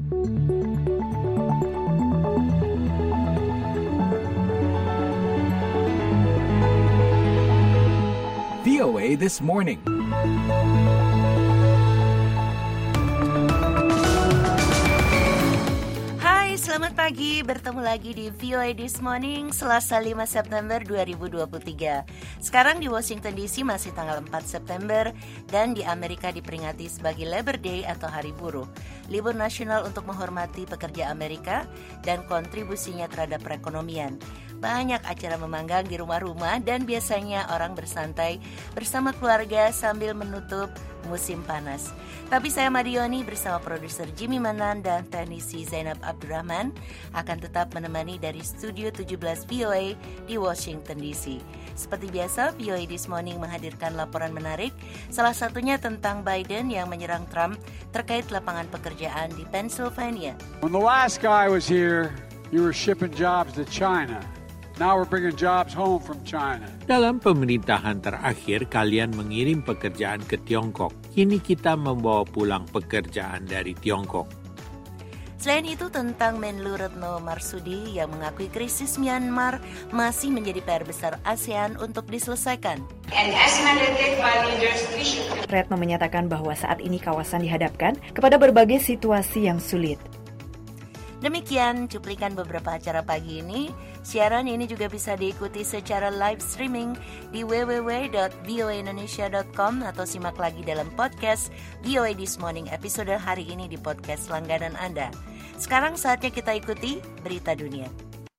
VOA This Morning. Selamat pagi, bertemu lagi di VOA This Morning, Selasa 5 September 2023. Sekarang di Washington DC masih tanggal 4 September dan di Amerika diperingati sebagai Labor Day atau Hari Buruh, libur nasional untuk menghormati pekerja Amerika dan kontribusinya terhadap perekonomian. Banyak acara memanggang di rumah-rumah dan biasanya orang bersantai bersama keluarga sambil menutup musim panas. Tapi saya Madioni bersama produser Jimmy Manan dan teknisi Zainab Abdurrahman akan tetap menemani dari Studio 17 VOA di Washington DC. Seperti biasa, VOA This Morning menghadirkan laporan menarik, salah satunya tentang Biden yang menyerang Trump terkait lapangan pekerjaan di Pennsylvania. When the last guy was here, you were shipping jobs to China. Now we're bringing jobs home from China. Dalam pemerintahan terakhir, kalian mengirim pekerjaan ke Tiongkok. Kini kita membawa pulang pekerjaan dari Tiongkok. Selain itu tentang Menlu Retno Marsudi yang mengakui krisis Myanmar masih menjadi PR besar ASEAN untuk diselesaikan. Retno menyatakan bahwa saat ini kawasan dihadapkan kepada berbagai situasi yang sulit. Demikian cuplikan beberapa acara pagi ini. Siaran ini juga bisa diikuti secara live streaming di www.voaindonesia.com atau simak lagi dalam podcast VOA This Morning episode hari ini di podcast langganan Anda. Sekarang saatnya kita ikuti berita dunia.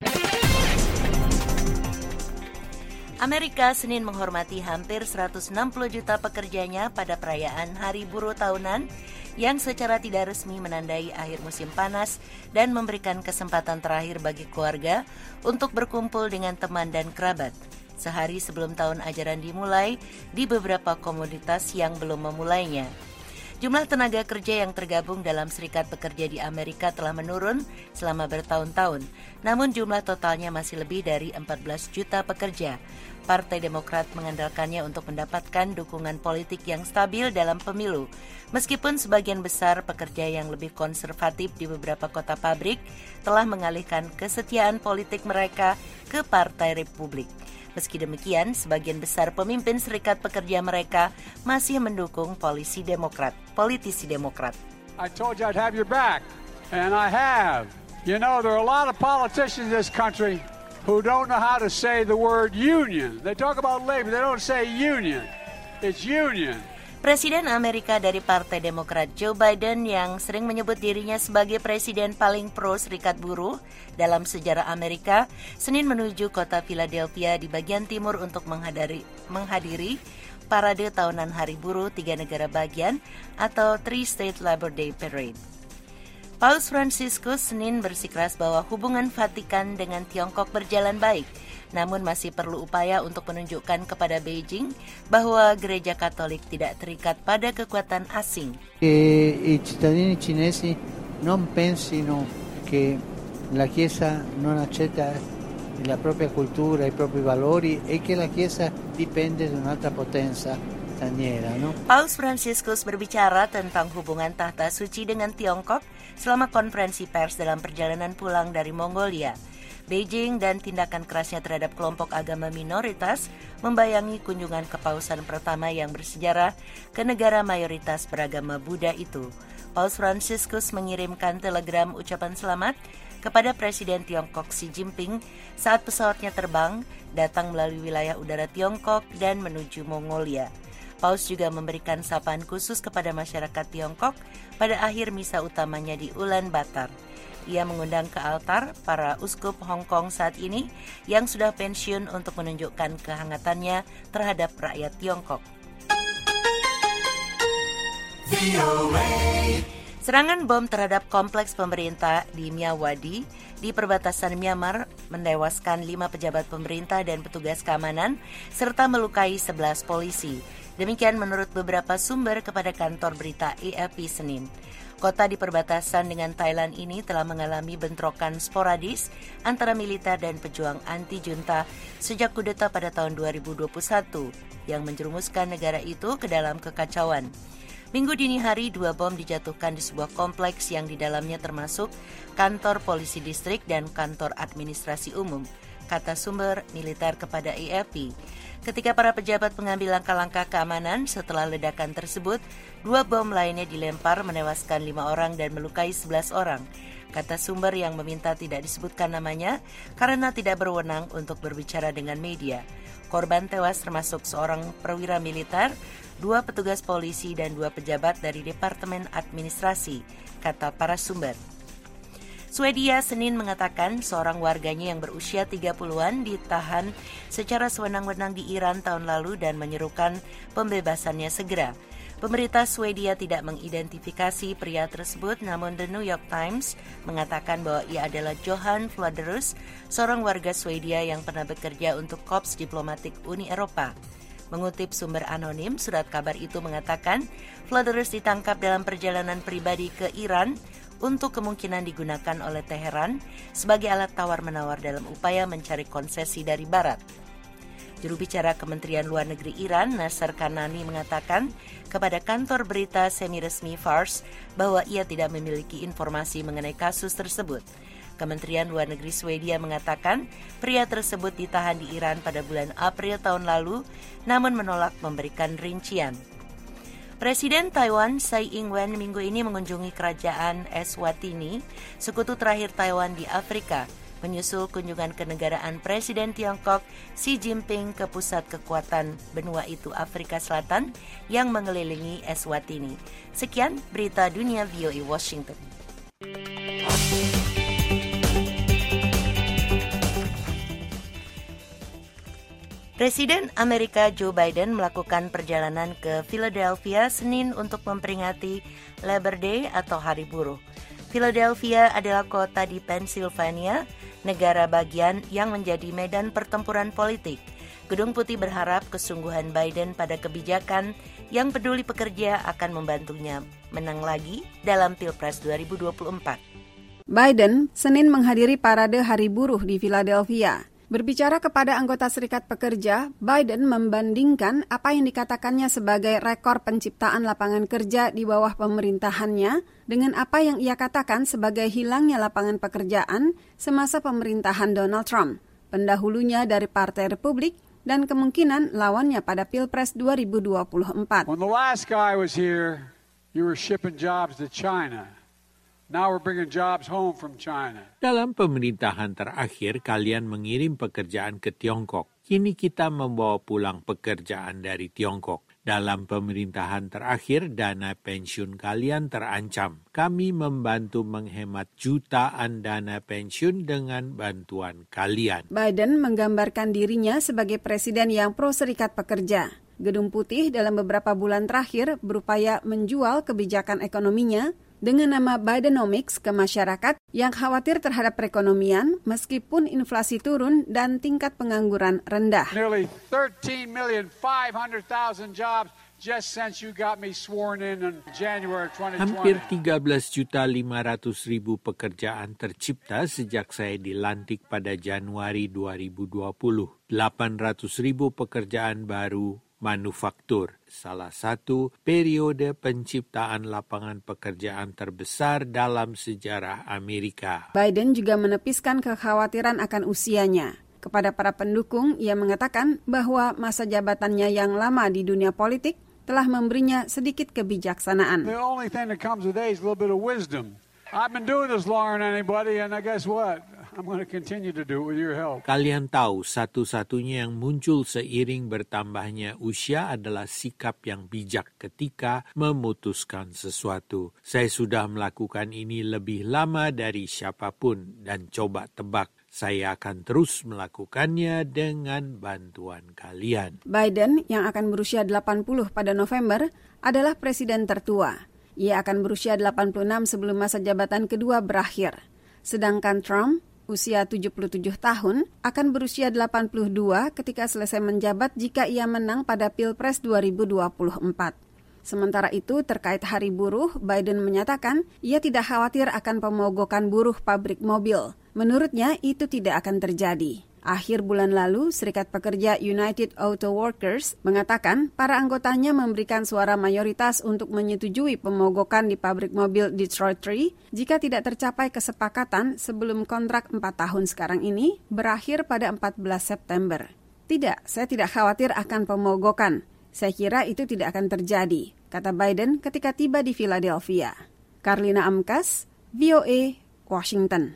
Amerika Senin menghormati hampir 160 juta pekerjanya pada perayaan Hari Buruh tahunan yang secara tidak resmi menandai akhir musim panas dan memberikan kesempatan terakhir bagi keluarga untuk berkumpul dengan teman dan kerabat. Sehari sebelum tahun ajaran dimulai di beberapa komoditas yang belum memulainya. Jumlah tenaga kerja yang tergabung dalam serikat pekerja di Amerika telah menurun selama bertahun-tahun. Namun jumlah totalnya masih lebih dari 14 juta pekerja. Partai Demokrat mengandalkannya untuk mendapatkan dukungan politik yang stabil dalam pemilu. Meskipun sebagian besar pekerja yang lebih konservatif di beberapa kota pabrik telah mengalihkan kesetiaan politik mereka ke Partai Republik. Meski demikian, sebagian besar pemimpin serikat pekerja mereka masih mendukung politisi Demokrat. I told you I'd have your back, and I have. You know, there are a lot of politicians in this country who don't know how to say the word union. They talk about labor, they don't say union. It's union. Presiden Amerika dari Partai Demokrat Joe Biden yang sering menyebut dirinya sebagai presiden paling pro serikat buruh dalam sejarah Amerika, Senin menuju kota Philadelphia di bagian timur untuk menghadiri parade tahunan Hari Buruh 3 negara bagian atau Three State Labor Day Parade. Paus Fransiskus Senin bersikeras bahwa hubungan Vatikan dengan Tiongkok berjalan baik, namun masih perlu upaya untuk menunjukkan kepada Beijing bahwa Gereja Katolik tidak terikat pada kekuatan asing. I cittadini cinesi non pensino che la Chiesa non accetta la propria cultura, i propri valori e che la Chiesa dipende da un'altra potenza straniera, no? Paus Fransiskus berbicara tentang hubungan tahta suci dengan Tiongkok selama konferensi pers dalam perjalanan pulang dari Mongolia. Beijing dan tindakan kerasnya terhadap kelompok agama minoritas membayangi kunjungan kepausan pertama yang bersejarah ke negara mayoritas beragama Buddha itu. Paus Fransiskus mengirimkan telegram ucapan selamat kepada Presiden Tiongkok Xi Jinping saat pesawatnya terbang datang melalui wilayah udara Tiongkok dan menuju Mongolia. Paus juga memberikan sapaan khusus kepada masyarakat Tiongkok pada akhir misa utamanya di Ulaanbaatar. Ia mengundang ke altar para uskup Hong Kong saat ini yang sudah pensiun untuk menunjukkan kehangatannya terhadap rakyat Tiongkok. Serangan bom terhadap kompleks pemerintah di Myawaddy di perbatasan Myanmar menewaskan 5 pejabat pemerintah dan petugas keamanan serta melukai 11 polisi. Demikian menurut beberapa sumber kepada kantor berita AFP Senin. Kota di perbatasan dengan Thailand ini telah mengalami bentrokan sporadis antara militer dan pejuang anti-junta sejak kudeta pada tahun 2021 yang menjerumuskan negara itu ke dalam kekacauan. Minggu dini hari 2 bom dijatuhkan di sebuah kompleks yang di dalamnya termasuk kantor polisi distrik dan kantor administrasi umum, kata sumber militer kepada AFP. Ketika para pejabat mengambil langkah-langkah keamanan setelah ledakan tersebut, 2 bom lainnya dilempar menewaskan 5 orang dan melukai 11 orang. Kata sumber yang meminta tidak disebutkan namanya karena tidak berwenang untuk berbicara dengan media. Korban tewas termasuk seorang perwira militer, 2 petugas polisi dan 2 pejabat dari Departemen Administrasi, kata para sumber. Swedia Senin mengatakan seorang warganya yang berusia 30-an ditahan secara sewenang-wenang di Iran tahun lalu dan menyerukan pembebasannya segera. Pemerintah Swedia tidak mengidentifikasi pria tersebut, namun The New York Times mengatakan bahwa ia adalah Johan Vladerus, seorang warga Swedia yang pernah bekerja untuk Korps Diplomatik Uni Eropa. Mengutip sumber anonim, surat kabar itu mengatakan Vladerus ditangkap dalam perjalanan pribadi ke Iran untuk kemungkinan digunakan oleh Teheran sebagai alat tawar-menawar dalam upaya mencari konsesi dari Barat. Juru bicara Kementerian Luar Negeri Iran, Nasser Kanani, mengatakan kepada kantor berita semi-resmi Fars bahwa ia tidak memiliki informasi mengenai kasus tersebut. Kementerian Luar Negeri Swedia mengatakan pria tersebut ditahan di Iran pada bulan April tahun lalu, namun menolak memberikan rincian. Presiden Taiwan Tsai Ing-wen minggu ini mengunjungi kerajaan Eswatini, sekutu terakhir Taiwan di Afrika, menyusul kunjungan kenegaraan Presiden Tiongkok Xi Jinping ke pusat kekuatan benua itu Afrika Selatan yang mengelilingi Eswatini. Sekian berita dunia VOA Washington. Presiden Amerika Joe Biden melakukan perjalanan ke Philadelphia Senin untuk memperingati Labor Day atau Hari Buruh. Philadelphia adalah kota di Pennsylvania, negara bagian yang menjadi medan pertempuran politik. Gedung Putih berharap kesungguhan Biden pada kebijakan yang peduli pekerja akan membantunya menang lagi dalam Pilpres 2024. Biden Senin menghadiri parade Hari Buruh di Philadelphia. Berbicara kepada anggota Serikat Pekerja, Biden membandingkan apa yang dikatakannya sebagai rekor penciptaan lapangan kerja di bawah pemerintahannya dengan apa yang ia katakan sebagai hilangnya lapangan pekerjaan semasa pemerintahan Donald Trump, pendahulunya dari Partai Republik dan kemungkinan lawannya pada Pilpres 2024. When the last guy was here, you were shipping jobs to China. Now we're bringing jobs home from China. Dalam pemerintahan terakhir, kalian mengirim pekerjaan ke Tiongkok. Kini kita membawa pulang pekerjaan dari Tiongkok. Dalam pemerintahan terakhir, dana pensiun kalian terancam. Kami membantu menghemat jutaan dana pensiun dengan bantuan kalian. Biden menggambarkan dirinya sebagai presiden yang pro serikat pekerja. Gedung Putih dalam beberapa bulan terakhir berupaya menjual kebijakan ekonominya dengan nama Bidenomics ke masyarakat yang khawatir terhadap perekonomian meskipun inflasi turun dan tingkat pengangguran rendah. Nearly 13,500,000 jobs just since you got me sworn in January 2020. Hampir 13.500.000 pekerjaan tercipta sejak saya dilantik pada Januari 2020. 800.000 pekerjaan baru manufaktur, salah satu periode penciptaan lapangan pekerjaan terbesar dalam sejarah Amerika. Biden juga menepiskan kekhawatiran akan usianya. Kepada para pendukung, ia mengatakan bahwa masa jabatannya yang lama di dunia politik telah memberinya sedikit kebijaksanaan. The only thing that comes with age is a little bit of wisdom. I've been doing this longer than anybody, and I guess what? I'm going to continue to do it with your help. Kalian tahu, satu-satunya yang muncul seiring bertambahnya usia adalah sikap yang bijak ketika memutuskan sesuatu. Saya sudah melakukan ini lebih lama dari siapapun dan coba tebak, saya akan terus melakukannya dengan bantuan kalian. Biden yang akan berusia 80 pada November adalah presiden tertua. Ia akan berusia 86 sebelum masa jabatan kedua berakhir. Sedangkan Trump, usia 77 tahun, akan berusia 82 ketika selesai menjabat jika ia menang pada Pilpres 2024. Sementara itu, terkait Hari Buruh, Biden menyatakan ia tidak khawatir akan pemogokan buruh pabrik mobil. Menurutnya, itu tidak akan terjadi. Akhir bulan lalu, Serikat Pekerja United Auto Workers mengatakan para anggotanya memberikan suara mayoritas untuk menyetujui pemogokan di pabrik mobil Detroit 3 jika tidak tercapai kesepakatan sebelum kontrak 4 tahun sekarang ini berakhir pada 14 September. Tidak, saya tidak khawatir akan pemogokan. Saya kira itu tidak akan terjadi, kata Biden ketika tiba di Philadelphia. Karlina Amkas, VOA, Washington.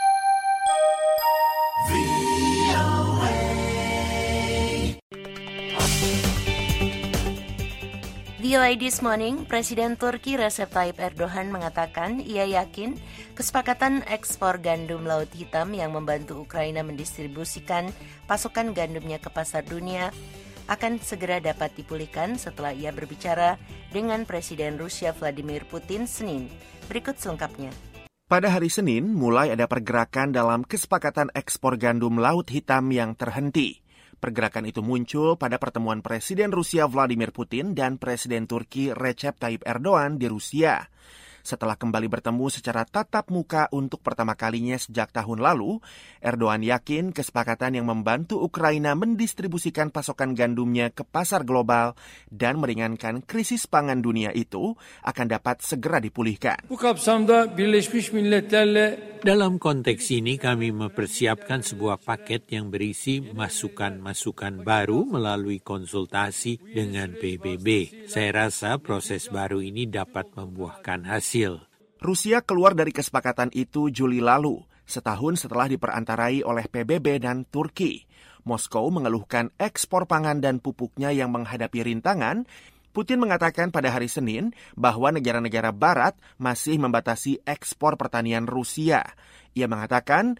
VOA This Morning, Presiden Turki Recep Tayyip Erdogan mengatakan ia yakin kesepakatan ekspor gandum Laut Hitam yang membantu Ukraina mendistribusikan pasokan gandumnya ke pasar dunia akan segera dapat dipulihkan setelah ia berbicara dengan Presiden Rusia Vladimir Putin Senin. Berikut selengkapnya. Pada hari Senin, mulai ada pergerakan dalam kesepakatan ekspor gandum Laut Hitam yang terhenti. Pergerakan itu muncul pada pertemuan Presiden Rusia Vladimir Putin dan Presiden Turki Recep Tayyip Erdogan di Rusia. Setelah kembali bertemu secara tatap muka untuk pertama kalinya sejak tahun lalu, Erdogan yakin kesepakatan yang membantu Ukraina mendistribusikan pasokan gandumnya ke pasar global dan meringankan krisis pangan dunia itu akan dapat segera dipulihkan. Bu kapsamda Birleşmiş Milletler'le Dalam konteks ini kami mempersiapkan sebuah paket yang berisi masukan-masukan baru melalui konsultasi dengan PBB. Saya rasa proses baru ini dapat membuahkan hasil. Rusia keluar dari kesepakatan itu Juli lalu, setahun setelah diperantarai oleh PBB dan Turki. Moskow mengeluhkan ekspor pangan dan pupuknya yang menghadapi rintangan. Putin mengatakan pada hari Senin bahwa negara-negara barat masih membatasi ekspor pertanian Rusia. Ia mengatakan,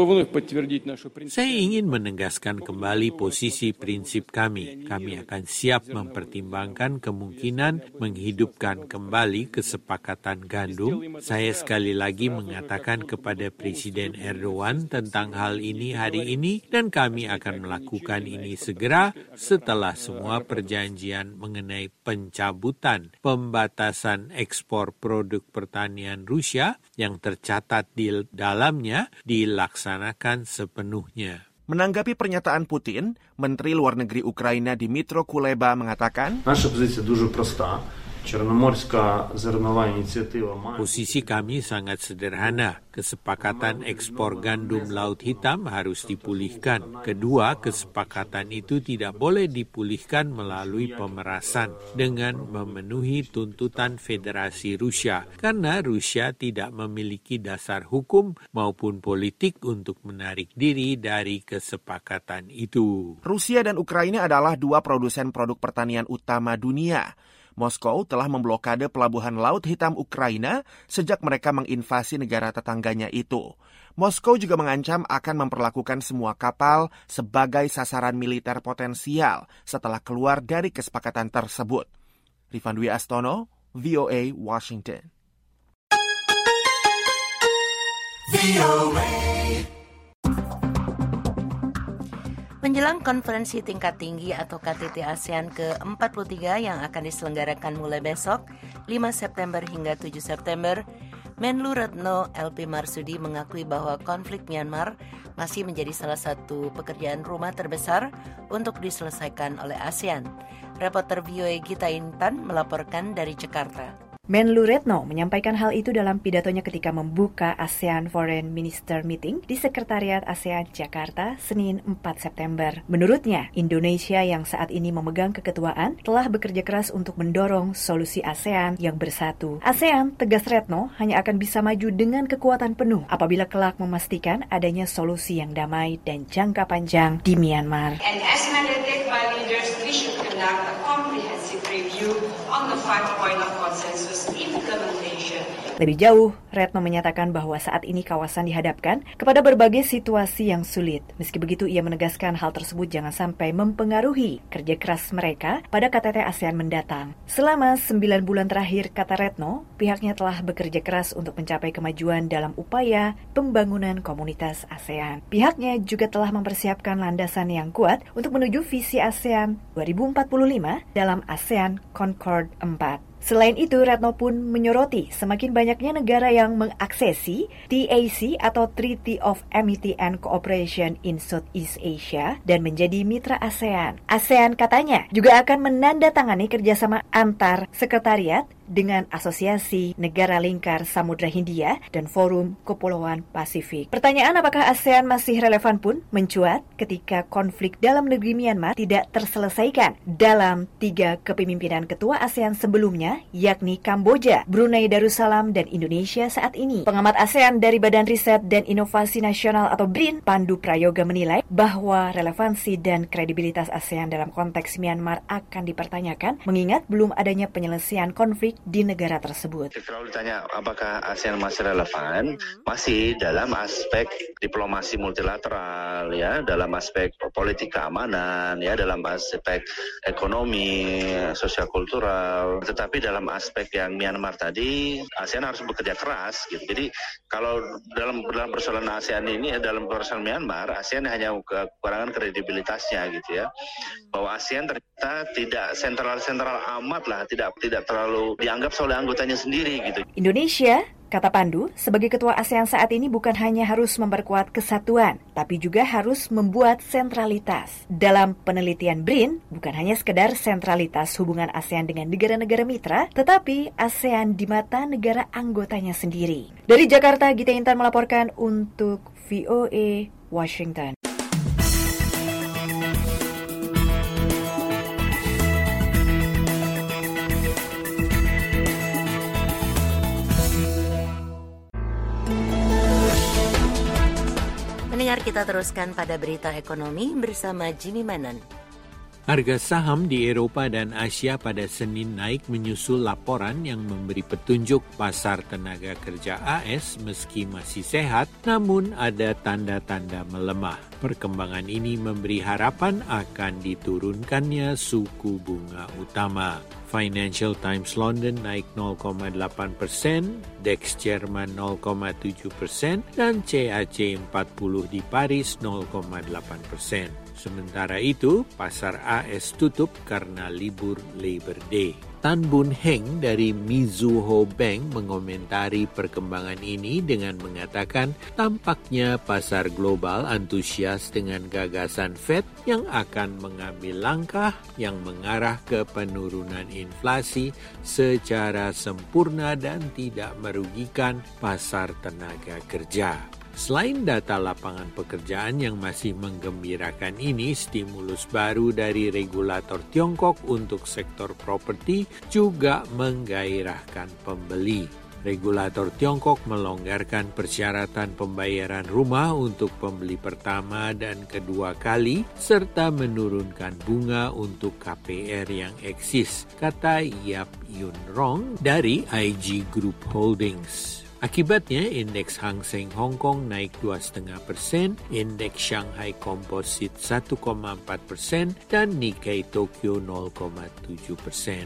saya ingin menegaskan kembali posisi prinsip kami. Kami akan siap mempertimbangkan kemungkinan menghidupkan kembali kesepakatan gandum. Saya sekali lagi mengatakan kepada Presiden Erdogan tentang hal ini hari ini dan kami akan melakukan ini segera setelah semua perjanjian mengenai pencabutan pembatasan ekspor produk pertanian Rusia yang tercatat di dalamnya dilaksanakan sepenuhnya. Menanggapi pernyataan Putin, Menteri Luar Negeri Ukraina Dmytro Kuleba mengatakan, posisi kami sangat sederhana. Kesepakatan ekspor gandum Laut Hitam harus dipulihkan. Kedua, kesepakatan itu tidak boleh dipulihkan melalui pemerasan dengan memenuhi tuntutan Federasi Rusia, karena Rusia tidak memiliki dasar hukum maupun politik untuk menarik diri dari kesepakatan itu. Rusia dan Ukraina adalah dua produsen produk pertanian utama dunia. Moskow telah memblokade pelabuhan Laut Hitam Ukraina sejak mereka menginvasi negara tetangganya itu. Moskow juga mengancam akan memperlakukan semua kapal sebagai sasaran militer potensial setelah keluar dari kesepakatan tersebut. Rifan Dwi Astono, VOA, Washington. Menjelang konferensi tingkat tinggi atau KTT ASEAN ke-43 yang akan diselenggarakan mulai besok, 5 September hingga 7 September, Menlu Retno LP Marsudi mengakui bahwa konflik Myanmar masih menjadi salah satu pekerjaan rumah terbesar untuk diselesaikan oleh ASEAN. Reporter VOA Gita Intan melaporkan dari Jakarta. Menlu Retno menyampaikan hal itu dalam pidatonya ketika membuka ASEAN Foreign Minister Meeting di Sekretariat ASEAN Jakarta, Senin 4 September. Menurutnya, Indonesia yang saat ini memegang keketuaan telah bekerja keras untuk mendorong solusi ASEAN yang bersatu. ASEAN, tegas Retno, hanya akan bisa maju dengan kekuatan penuh apabila kelak memastikan adanya solusi yang damai dan jangka panjang di Myanmar. And as mandated by leaders, we should conduct a comprehensive review on the 5 point of consensus implementation. Lebih jauh, Retno menyatakan bahwa saat ini kawasan dihadapkan kepada berbagai situasi yang sulit. Meski begitu, ia menegaskan hal tersebut jangan sampai mempengaruhi kerja keras mereka pada KTT ASEAN mendatang. Selama 9 bulan terakhir, kata Retno, pihaknya telah bekerja keras untuk mencapai kemajuan dalam upaya pembangunan komunitas ASEAN. Pihaknya juga telah mempersiapkan landasan yang kuat untuk menuju visi ASEAN 2045 dalam ASEAN Concord 4. Selain itu, Retno pun menyoroti semakin banyaknya negara yang mengaksesi TAC atau Treaty of Amity and Cooperation in Southeast Asia dan menjadi mitra ASEAN. ASEAN katanya juga akan menandatangani kerjasama antar sekretariat dengan Asosiasi Negara Lingkar Samudra Hindia dan Forum Kepulauan Pasifik. Pertanyaan apakah ASEAN masih relevan pun mencuat ketika konflik dalam negeri Myanmar tidak terselesaikan dalam 3 kepemimpinan ketua ASEAN sebelumnya, yakni Kamboja, Brunei Darussalam, dan Indonesia saat ini. Pengamat ASEAN dari Badan Riset dan Inovasi Nasional atau BRIN, Pandu Prayoga menilai bahwa relevansi dan kredibilitas ASEAN dalam konteks Myanmar akan dipertanyakan mengingat belum adanya penyelesaian konflik di negara tersebut. Kalau ditanya apakah ASEAN masih relevan, masih dalam aspek diplomasi multilateral, ya, dalam aspek politik keamanan, ya, dalam aspek ekonomi, sosial kultural. Tetapi dalam aspek yang Myanmar tadi, ASEAN harus bekerja keras, gitu. Jadi kalau dalam persoalan ASEAN ini, dalam persoalan Myanmar, ASEAN hanya kekurangan kredibilitasnya, gitu ya. Bahwa ASEAN ternyata tidak sentral amat lah, tidak terlalu dianggap oleh anggotanya sendiri, gitu. Indonesia, kata Pandu, sebagai ketua ASEAN saat ini bukan hanya harus memperkuat kesatuan, tapi juga harus membuat sentralitas. Dalam penelitian BRIN, bukan hanya sekedar sentralitas hubungan ASEAN dengan negara-negara mitra, tetapi ASEAN di mata negara anggotanya sendiri. Dari Jakarta, Gita Intan melaporkan untuk VOA Washington. Pendengar, kita teruskan pada berita ekonomi bersama Jimmy Manan. Harga saham di Eropa dan Asia pada Senin naik menyusul laporan yang memberi petunjuk pasar tenaga kerja AS meski masih sehat, namun ada tanda-tanda melemah. Perkembangan ini memberi harapan akan diturunkannya suku bunga utama. Financial Times London naik 0,8%, DAX Jerman 0,7%, dan CAC 40 di Paris 0,8%. Sementara itu, pasar AS tutup karena libur Labor Day. Tan Boon Heng dari Mizuho Bank mengomentari perkembangan ini dengan mengatakan tampaknya pasar global antusias dengan gagasan Fed yang akan mengambil langkah yang mengarah ke penurunan inflasi secara sempurna dan tidak merugikan pasar tenaga kerja. Selain data lapangan pekerjaan yang masih menggembirakan ini, stimulus baru dari regulator Tiongkok untuk sektor properti juga menggairahkan pembeli. Regulator Tiongkok melonggarkan persyaratan pembayaran rumah untuk pembeli pertama dan kedua kali, serta menurunkan bunga untuk KPR yang eksis, kata Yap Yun Rong dari IG Group Holdings. Akibatnya, indeks Hang Seng Hong Kong naik 2,5%, indeks Shanghai Composite 1,4%, dan Nikkei Tokyo 0,7%.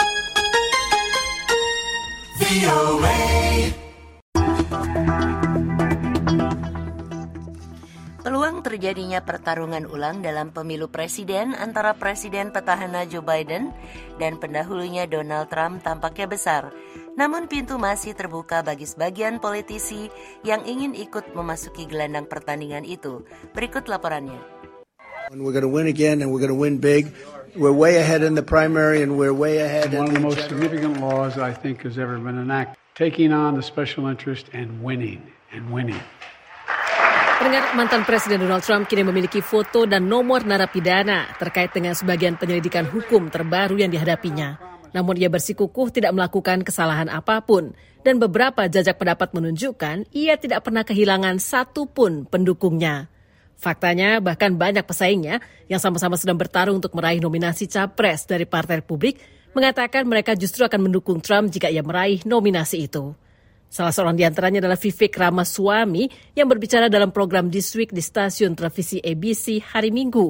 Peluang terjadinya pertarungan ulang dalam pemilu presiden antara presiden petahana Joe Biden dan pendahulunya Donald Trump tampaknya besar. Namun pintu masih terbuka bagi sebagian politisi yang ingin ikut memasuki gelanggang pertandingan itu. Berikut laporannya. We're going to win again and we're going to win big. We're way ahead in the primary and we're way ahead. One of the most significant laws I think has ever been enacted. Taking on the special interest and winning and winning. Pendengar, mantan Presiden Donald Trump kini memiliki foto dan nomor narapidana terkait dengan sebagian penyelidikan hukum terbaru yang dihadapinya. Namun ia bersikukuh tidak melakukan kesalahan apapun dan beberapa jajak pendapat menunjukkan ia tidak pernah kehilangan satu pun pendukungnya. Faktanya bahkan banyak pesaingnya yang sama-sama sedang bertarung untuk meraih nominasi capres dari Partai Republik mengatakan mereka justru akan mendukung Trump jika ia meraih nominasi itu. Salah seorang di antaranya adalah Vivek Ramaswamy yang berbicara dalam program This Week di stasiun televisi ABC hari Minggu.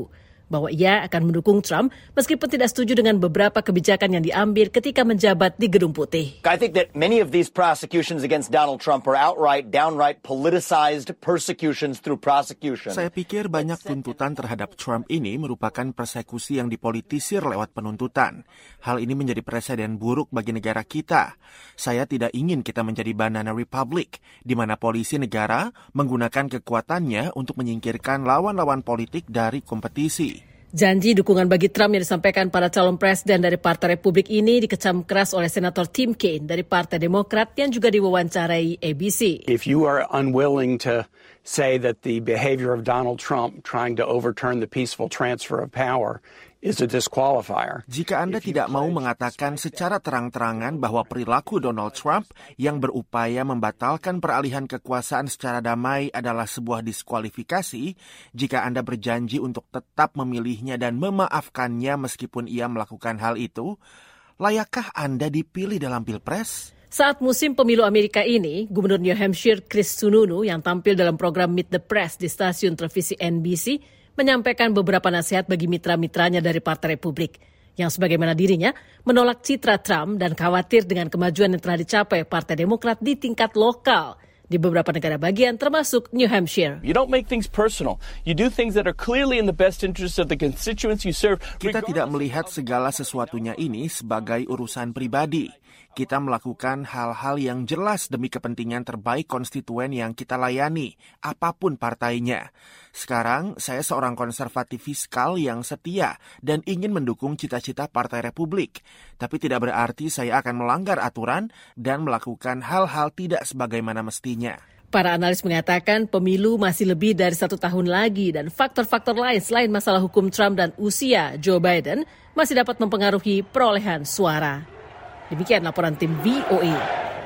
bahwa ia akan mendukung Trump meskipun tidak setuju dengan beberapa kebijakan yang diambil ketika menjabat di Gedung Putih. I think that many of these prosecutions against Donald Trump are downright politicized persecutions through prosecution. Saya pikir banyak tuntutan terhadap Trump ini merupakan persekusi yang dipolitisir lewat penuntutan. Hal ini menjadi presiden buruk bagi negara kita. Saya tidak ingin kita menjadi banana republic, di mana polisi negara menggunakan kekuatannya untuk menyingkirkan lawan-lawan politik dari kompetisi. Janji dukungan bagi Trump yang disampaikan pada calon presiden dari Partai Republik ini dikecam keras oleh Senator Tim Kaine dari Partai Demokrat yang juga diwawancarai ABC. If you are unwilling to say that the behavior of Donald Trump trying to overturn the peaceful transfer of power is a disqualifier. Jika Anda tidak mau mengatakan secara terang-terangan bahwa perilaku Donald Trump yang berupaya membatalkan peralihan kekuasaan secara damai adalah sebuah diskualifikasi, jika Anda berjanji untuk tetap memilihnya dan memaafkannya meskipun ia melakukan hal itu, layakkah Anda dipilih dalam Pilpres? Saat musim pemilu Amerika ini, Gubernur New Hampshire Chris Sununu yang tampil dalam program Meet the Press di stasiun televisi NBC menyampaikan beberapa nasihat bagi mitra-mitranya dari Partai Republik yang sebagaimana dirinya menolak citra Trump dan khawatir dengan kemajuan yang telah dicapai Partai Demokrat di tingkat lokal di beberapa negara bagian termasuk New Hampshire. You don't make things personal. You do things that are clearly in the best interest of the constituents you serve. Kita tidak melihat segala sesuatunya ini sebagai urusan pribadi. Kita melakukan hal-hal yang jelas demi kepentingan terbaik konstituen yang kita layani, apapun partainya. Sekarang, saya seorang konservatif fiskal yang setia dan ingin mendukung cita-cita Partai Republik. Tapi tidak berarti saya akan melanggar aturan dan melakukan hal-hal tidak sebagaimana mestinya. Para analis mengatakan pemilu masih lebih dari 1 tahun lagi dan faktor-faktor lain selain masalah hukum Trump dan usia Joe Biden masih dapat mempengaruhi perolehan suara. Demikian laporan tim VOA.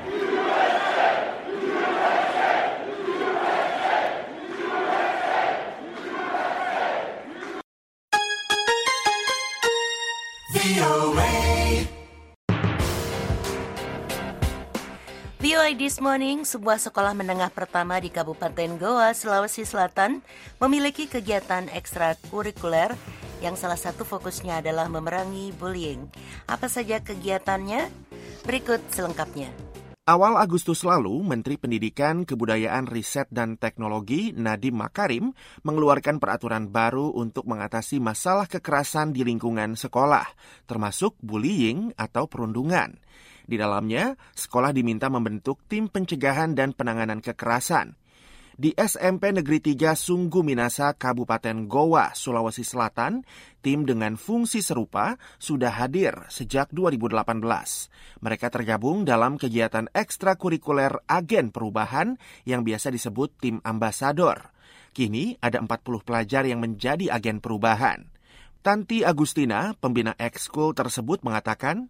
VOA This Morning, sebuah sekolah menengah pertama di Kabupaten Goa, Sulawesi Selatan, memiliki kegiatan ekstrakurikuler yang salah satu fokusnya adalah memerangi bullying. Apa saja kegiatannya? Berikut selengkapnya. Awal Agustus lalu, Menteri Pendidikan, Kebudayaan, Riset, dan Teknologi Nadiem Makarim mengeluarkan peraturan baru untuk mengatasi masalah kekerasan di lingkungan sekolah, termasuk bullying atau perundungan. Di dalamnya, sekolah diminta membentuk tim pencegahan dan penanganan kekerasan. Di SMP Negeri 3 Sunggu Minasa, Kabupaten Goa, Sulawesi Selatan, tim dengan fungsi serupa sudah hadir sejak 2018. Mereka tergabung dalam kegiatan ekstrakurikuler Agen Perubahan yang biasa disebut tim ambasador. Kini ada 40 pelajar yang menjadi agen perubahan. Tanti Agustina, pembina ekskul tersebut mengatakan,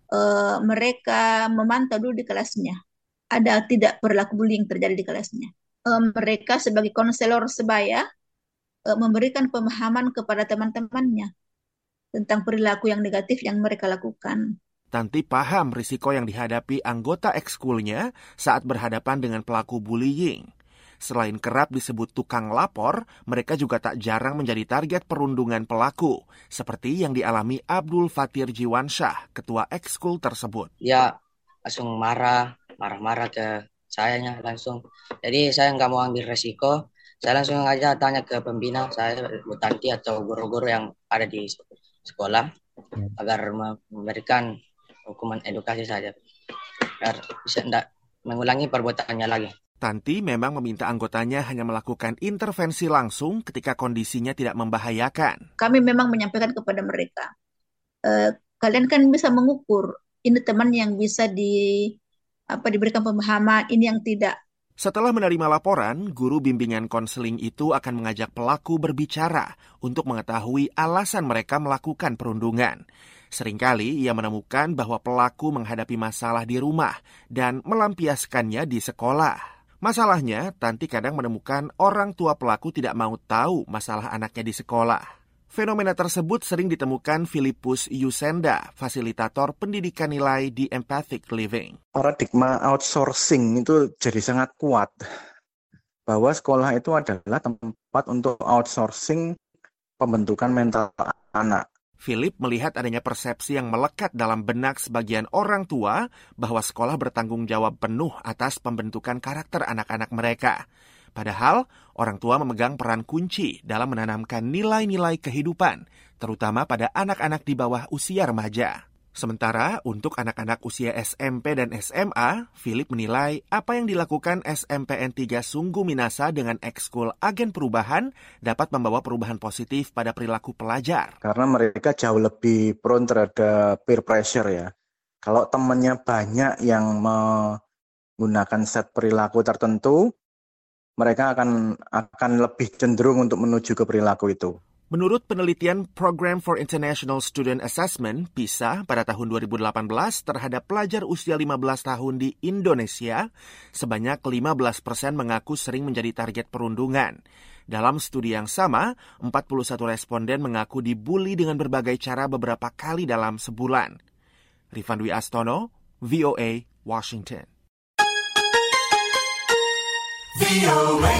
mereka memantau dulu di kelasnya. Ada tidak perilaku bullying terjadi di kelasnya. Mereka sebagai konselor sebaya memberikan pemahaman kepada teman-temannya tentang perilaku yang negatif yang mereka lakukan. Tanti paham risiko yang dihadapi anggota ekskulnya saat berhadapan dengan pelaku bullying. Selain kerap disebut tukang lapor, mereka juga tak jarang menjadi target perundungan pelaku, seperti yang dialami Abdul Fatir Jiwansyah, ketua ekskul tersebut. Ya, langsung marah-marah ke sayanya langsung. Jadi saya nggak mau ambil resiko. Saya langsung aja tanya ke pembina saya, Bu Tanti atau guru-guru yang ada di sekolah agar memberikan hukuman edukasi saja, agar bisa tidak mengulangi perbuatannya lagi. Tanti memang meminta anggotanya hanya melakukan intervensi langsung ketika kondisinya tidak membahayakan. Kami memang menyampaikan kepada mereka, kalian kan bisa mengukur ini teman yang bisa diberikan pemahaman, ini yang tidak. Setelah menerima laporan, guru bimbingan konseling itu akan mengajak pelaku berbicara untuk mengetahui alasan mereka melakukan perundungan. Seringkali ia menemukan bahwa pelaku menghadapi masalah di rumah dan melampiaskannya di sekolah. Masalahnya, Tanti kadang menemukan orang tua pelaku tidak mau tahu masalah anaknya di sekolah. Fenomena tersebut sering ditemukan Filipus Yusenda, fasilitator pendidikan nilai di Empathic Living. Paradigma outsourcing itu jadi sangat kuat. Bahwa sekolah itu adalah tempat untuk outsourcing pembentukan mental anak. Philip melihat adanya persepsi yang melekat dalam benak sebagian orang tua bahwa sekolah bertanggung jawab penuh atas pembentukan karakter anak-anak mereka. Padahal, orang tua memegang peran kunci dalam menanamkan nilai-nilai kehidupan, terutama pada anak-anak di bawah usia remaja. Sementara untuk anak-anak usia SMP dan SMA, Philip menilai apa yang dilakukan SMPN 3 Sungguh Minasa dengan ekskul Agen Perubahan dapat membawa perubahan positif pada perilaku pelajar. Karena mereka jauh lebih prone terhadap peer pressure ya. Kalau temannya banyak yang menggunakan set perilaku tertentu, mereka akan lebih cenderung untuk menuju ke perilaku itu. Menurut penelitian Program for International Student Assessment, PISA, pada tahun 2018 terhadap pelajar usia 15 tahun di Indonesia, sebanyak 15% mengaku sering menjadi target perundungan. Dalam studi yang sama, 41 responden mengaku dibully dengan berbagai cara beberapa kali dalam sebulan. Rifan Dwi Astono, VOA, Washington. VOA.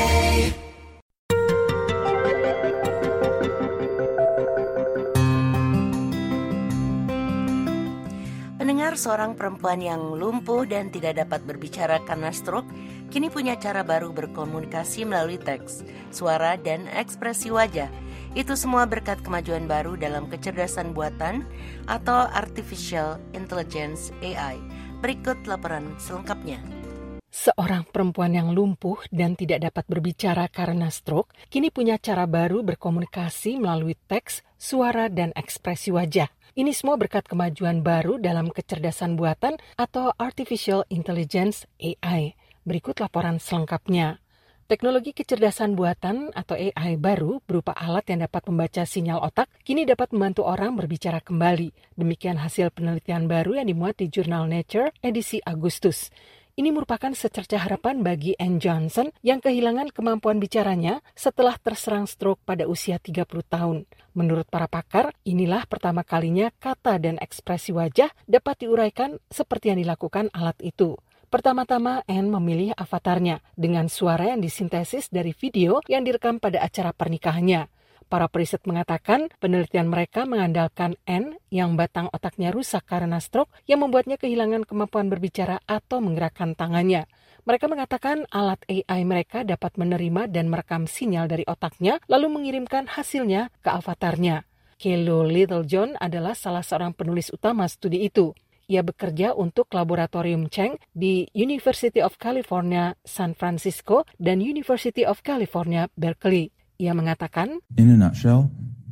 Pendengar, seorang perempuan yang lumpuh dan tidak dapat berbicara karena stroke kini punya cara baru berkomunikasi melalui teks, suara, dan ekspresi wajah. Itu semua berkat kemajuan baru dalam kecerdasan buatan atau Artificial Intelligence AI. Berikut laporan selengkapnya. Seorang perempuan yang lumpuh dan tidak dapat berbicara karena stroke kini punya cara baru berkomunikasi melalui teks, suara, dan ekspresi wajah. Ini semua berkat kemajuan baru dalam kecerdasan buatan atau Artificial Intelligence AI. Berikut laporan selengkapnya. Teknologi kecerdasan buatan atau AI baru berupa alat yang dapat membaca sinyal otak kini dapat membantu orang berbicara kembali. Demikian hasil penelitian baru yang dimuat di jurnal Nature edisi Agustus. Ini merupakan secercah harapan bagi Ann Johnson yang kehilangan kemampuan bicaranya setelah terserang stroke pada usia 30 tahun. Menurut para pakar, inilah pertama kalinya kata dan ekspresi wajah dapat diuraikan seperti yang dilakukan alat itu. Pertama-tama, Ann memilih avatarnya dengan suara yang disintesis dari video yang direkam pada acara pernikahannya. Para periset mengatakan penelitian mereka mengandalkan Ann yang batang otaknya rusak karena stroke yang membuatnya kehilangan kemampuan berbicara atau menggerakkan tangannya. Mereka mengatakan alat AI mereka dapat menerima dan merekam sinyal dari otaknya lalu mengirimkan hasilnya ke avatarnya. Kelo Littlejohn adalah salah seorang penulis utama studi itu. Ia bekerja untuk Laboratorium Cheng di University of California, San Francisco dan University of California, Berkeley. Ia mengatakan, in a nutshell,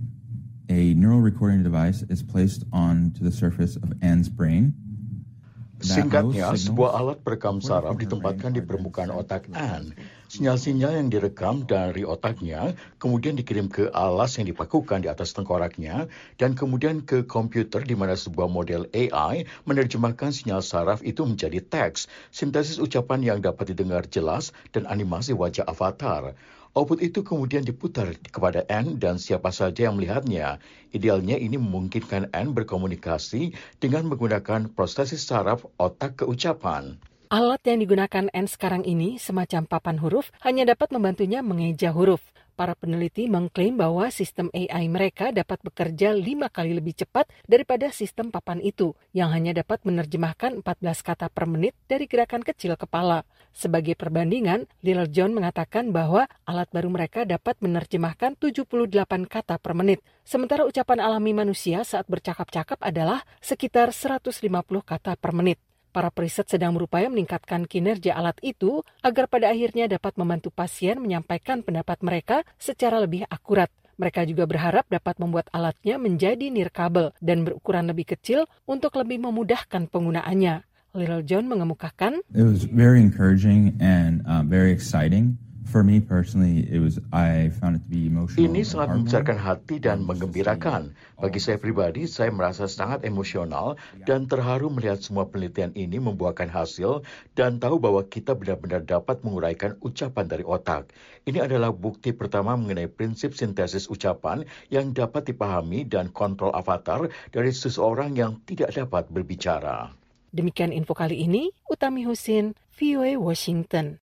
a neural recording device is placed onto the surface of Ann's brain. Singkatnya, sebuah alat perekam saraf ditempatkan di permukaan otak Ann. Sinyal-sinyal yang direkam dari otaknya kemudian dikirim ke alas yang dipakukan di atas tengkoraknya dan kemudian ke komputer di mana sebuah model AI menerjemahkan sinyal saraf itu menjadi teks, sintesis ucapan yang dapat didengar jelas dan animasi wajah avatar. Output itu kemudian diputar kepada Ann dan siapa saja yang melihatnya. Idealnya ini memungkinkan Ann berkomunikasi dengan menggunakan prosesis saraf otak keucapan. Alat yang digunakan Ann sekarang ini, semacam papan huruf, hanya dapat membantunya mengeja huruf. Para peneliti mengklaim bahwa sistem AI mereka dapat bekerja 5 kali lebih cepat daripada sistem papan itu, yang hanya dapat menerjemahkan 14 kata per menit dari gerakan kecil kepala. Sebagai perbandingan, Littlejohn mengatakan bahwa alat baru mereka dapat menerjemahkan 78 kata per menit, sementara ucapan alami manusia saat bercakap-cakap adalah sekitar 150 kata per menit. Para periset sedang berupaya meningkatkan kinerja alat itu agar pada akhirnya dapat membantu pasien menyampaikan pendapat mereka secara lebih akurat. Mereka juga berharap dapat membuat alatnya menjadi nirkabel dan berukuran lebih kecil untuk lebih memudahkan penggunaannya. Littlejohn mengemukakan, it was very encouraging and very exciting. For me personally, I found it to be emotional. Ini sangat membesarkan hati dan menggembirakan. Bagi saya pribadi, saya merasa sangat emosional dan terharu melihat semua penelitian ini membuahkan hasil dan tahu bahwa kita benar-benar dapat menguraikan ucapan dari otak. Ini adalah bukti pertama mengenai prinsip sintesis ucapan yang dapat dipahami dan kontrol avatar dari seseorang yang tidak dapat berbicara. Demikian info kali ini, Utami Husin, VOA Washington.